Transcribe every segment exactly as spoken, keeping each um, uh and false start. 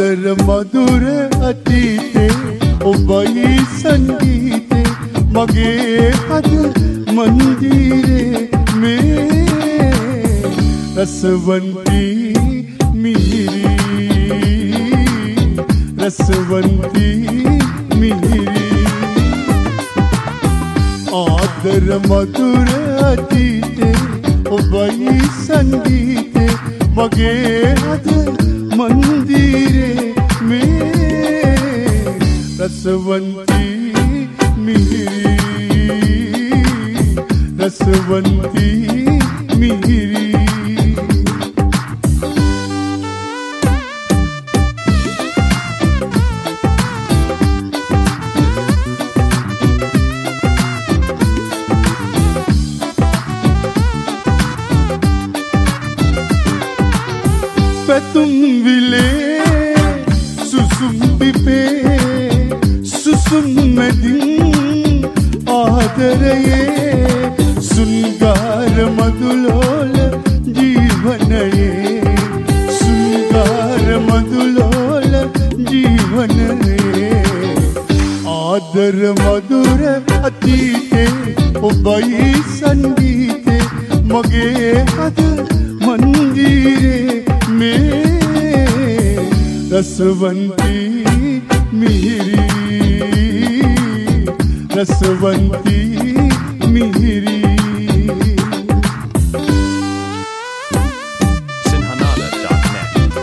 ආදර මధుර අතීතේ ඔබයි සංගීතේ මගේ අද මන්දිරේ මේ රසවන්තී මිහිරි රසවන්තී මිහිරි ආදර මధుර අතීතේ ඔබයි සංගීතේ මගේ අද මන්දිරේ මේ රසවන්තී මිහිරි රසවන්තී මිහිරි පැතුම් විලේ සුසුම් පිපේ සුසුම් මැදින් ආදරයේ සුන්ගාර මధుලෝල ජීවනයේ සුන්ගාර මధుලෝල ජීවනයේ ආදර මధుර අතීතේ ඔබයි සංගීතේ මගේ අද මන්දිරේ මේ රසවන්තී මිහිරි රසවන්තී මිහිරි sinhanada dot net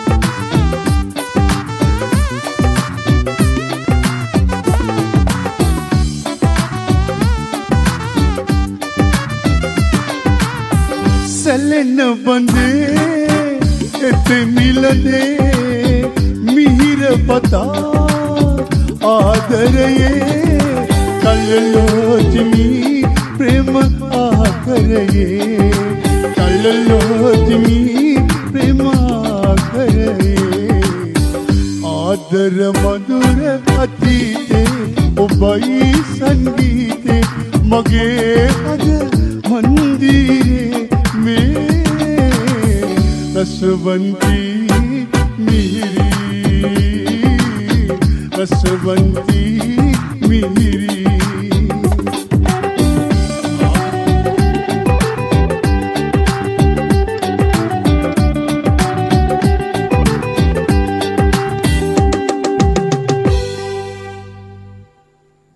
සැලෙන බඳේ එතෙ මිලනේ මිහිර පතා ආදරයේ කල්ලෝතිමි ප්‍රේම ආකරයේ කල්ලෝතිමි ප්‍රේම ආකරයේ ආදර මధుර අතීතේ ඔබයි සංගීතේ මගේ අද මන්දිරේ මේ රසවන්තී මිහිරි රසවන්තී